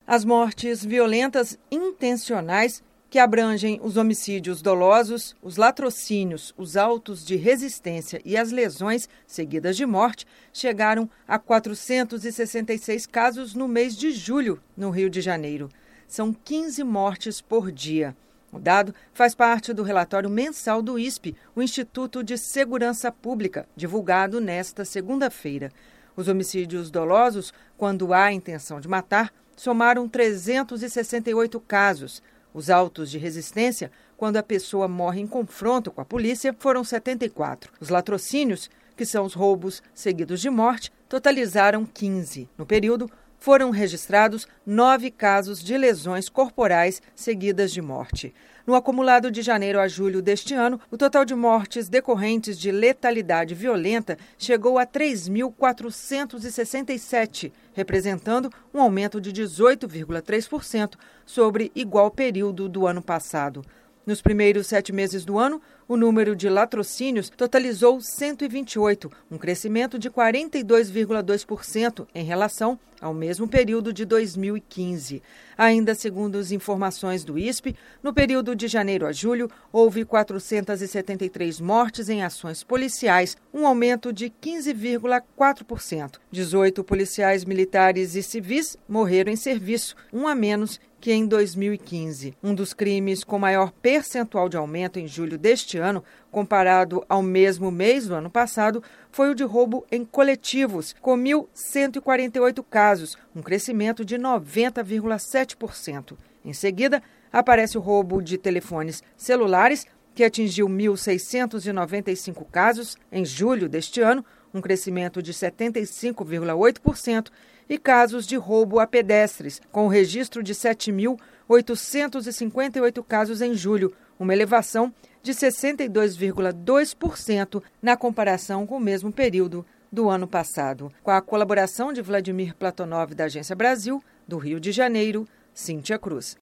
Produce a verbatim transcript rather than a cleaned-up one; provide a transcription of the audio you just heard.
As mortes violentas intencionais, que abrangem os homicídios dolosos, os latrocínios, os autos de resistência e as lesões seguidas de morte, chegaram a quatrocentos e sessenta e seis casos no mês de julho, no Rio de Janeiro. São quinze mortes por dia. O dado faz parte do relatório mensal do I S P, o Instituto de Segurança Pública, divulgado nesta segunda-feira. Os homicídios dolosos, quando há intenção de matar, somaram trezentos e sessenta e oito casos. Os autos de resistência, quando a pessoa morre em confronto com a polícia, foram setenta e quatro. Os latrocínios, que são os roubos seguidos de morte, totalizaram quinze. No período, foram registrados nove casos de lesões corporais seguidas de morte. No acumulado de janeiro a julho deste ano, o total de mortes decorrentes de letalidade violenta chegou a três mil quatrocentos e sessenta e sete, representando um aumento de dezoito vírgula três por cento sobre igual período do ano passado. Nos primeiros sete meses do ano, o número de latrocínios totalizou cento e vinte e oito, um crescimento de quarenta e dois vírgula dois por cento em relação ao mesmo período de dois mil e quinze. Ainda segundo as informações do I S P, no período de janeiro a julho, houve quatrocentos e setenta e três mortes em ações policiais, um aumento de quinze vírgula quatro por cento. dezoito policiais militares e civis morreram em serviço, um a menos que em dois mil e quinze. Um dos crimes com maior percentual de aumento em julho deste ano, comparado ao mesmo mês do ano passado, foi o de roubo em coletivos, com mil cento e quarenta e oito casos, um crescimento de noventa vírgula sete por cento. Em seguida, aparece o roubo de telefones celulares, que atingiu mil seiscentos e noventa e cinco casos em julho deste ano, um crescimento de setenta e cinco vírgula oito por cento, e casos de roubo a pedestres, com o registro de sete mil oitocentos e cinquenta e oito casos em julho, uma elevação de sessenta e dois vírgula dois por cento na comparação com o mesmo período do ano passado. Com a colaboração de Vladimir Platonov, da Agência Brasil, do Rio de Janeiro, Cíntia Cruz.